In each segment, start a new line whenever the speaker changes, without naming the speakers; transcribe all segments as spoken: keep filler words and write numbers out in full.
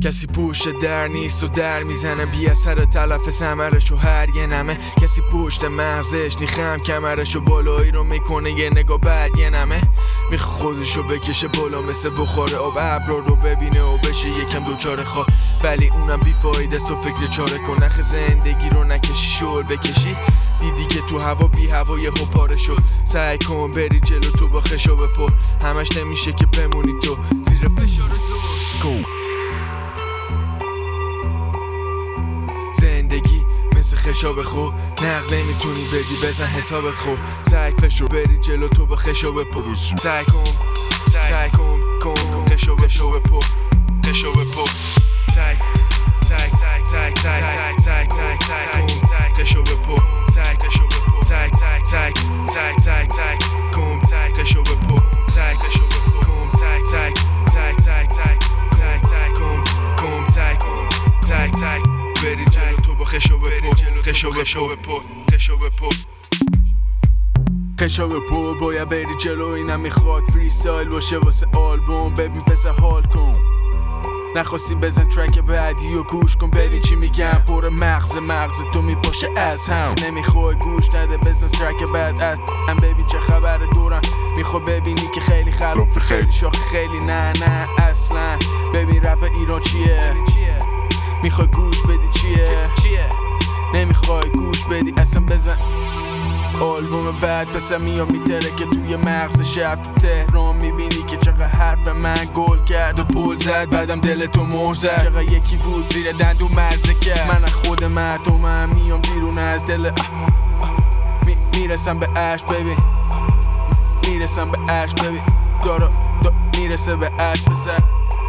کسی پشت در نیست و در میزنه بی اثر تلف ثمرش و هر یه نمه. کسی پشت مغزش نیخم کمرش و بالایی رو میکنه یه نگاه بعد یه نمه. میخوا خودشو بکشه بالا مثل بخار آب ابرا رو ببینه و بشه یکم دوچاره خواه، ولی اونم بی فایده است. تو فکر چاره کن نخ زندگی رو نکشی شل بکشی. دیدی که تو هوا بی هوا یه پاره شد، سعی کن بری جلو تو با خشو بپر. همش نمیشه که بمونی تو زیر فشار زور. زندگی مثل خشاب خو، نقد نمیتونی بدی بزن حسابت خو. سعی فشو بری جلو تو با خشو بپر. سعی کن سعی کن کن خشو خشو بپر خشو بپر. سعی سعی سعی سعی سعی سعی سعی سعی سعی خشو بپر. سعی خشو بپر. سعی سعی سعی سعی سعی سعی کن سعی خشو بپر. سعی خشو بپر. کن سعی سعی سعی سعی سعی سعی کن کن سعی کن سعی سعی بری جلو تو با خشو بپر. خشو بپر خشو بپر خشو بپر. باید بری جلو اینم میخواد فری استایل باشه واسه آلبوم. ببین پسر حال کن، نخواستی بزن ترک بعدی و گوش کن ببین چی میگم. پر مغز مغز تو میپاشه از هم، نمیخوای گوش نده بزن ترک بعد از هم. ببین چه خبر دورم، میخوای ببینی که خیلی خلاف خیلی شاخ خیلی نه نه اصلا. ببین رپ ایران چیه، میخوای گوش بدی چیه، نمیخوای گوش بدی اصلا. بزن آلبوم بعد پسر میام میتره که توی مغز شب تو تهران میبینی که چقدر حرف من گل کرد و پول زد. بعدم دلتو مهر زد، چقدر یکی بود زیر دندون مزه کرد. من از خود مردمم میام بیرون از دل اه اه می میرسم به عرش ببین، میرسم به عرش ببین. دارا دا میرسه به عرش پسر.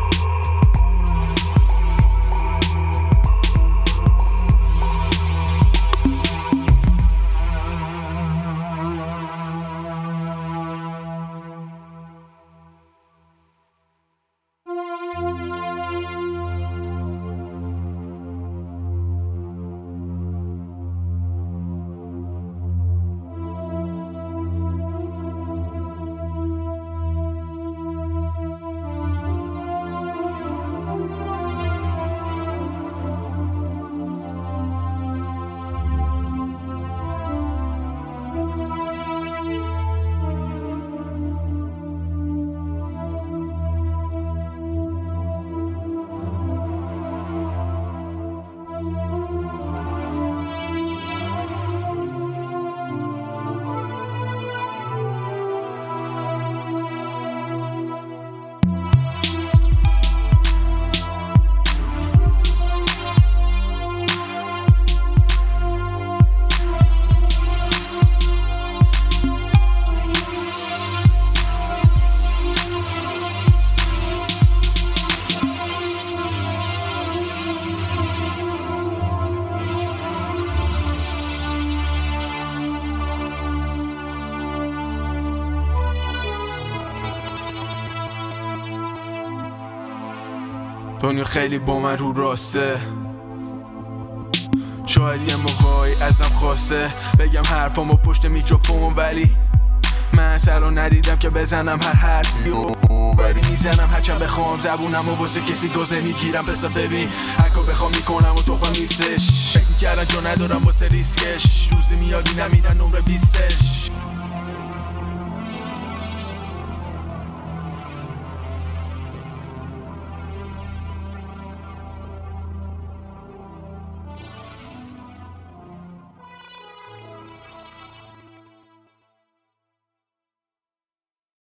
دنیا خیلی با من رو راسته، شاید یه موقعی ازم خواسته بگم حرفامو پشت میکروفون، ولی من سرا ندیدم که بزنم هر حرفی ولی میزنم هرچند بخوام. زبونم و واسه کسی گاز نمیگیرم. پسا ببین هرکا بخوام میکنم و توفا نیستش. فکر میکردن جا ندارم واسه ریسکش، روزی میادی نمیدن نمره بیستش.